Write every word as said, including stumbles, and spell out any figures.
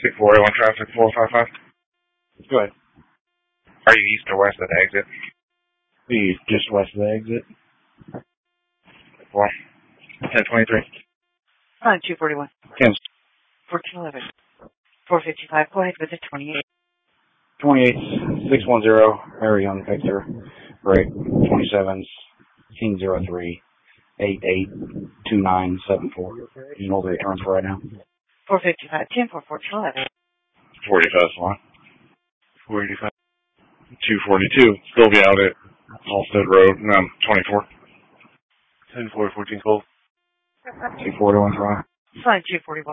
six four eight one traffic four five five. Go ahead. Are you east or west of the exit? Be just west of the exit. Four. ten twenty-three. On two forty-one. Ten. fourteen eleven. four fifty-five. Go ahead with the twenty-eight. twenty-eight, six one zero, Mary Young Victor, right, twenty-seven, King zero three, eight eight, two nine seven four. You know the returns for right now? four fifty-five. ten for fourteen eleven. forty-five one. four eighty-five. two forty-two. Still be out at Halstead Road, um, twenty-four. ten four fourteen Cold. two forty-one, Toronto. Sign two forty-one.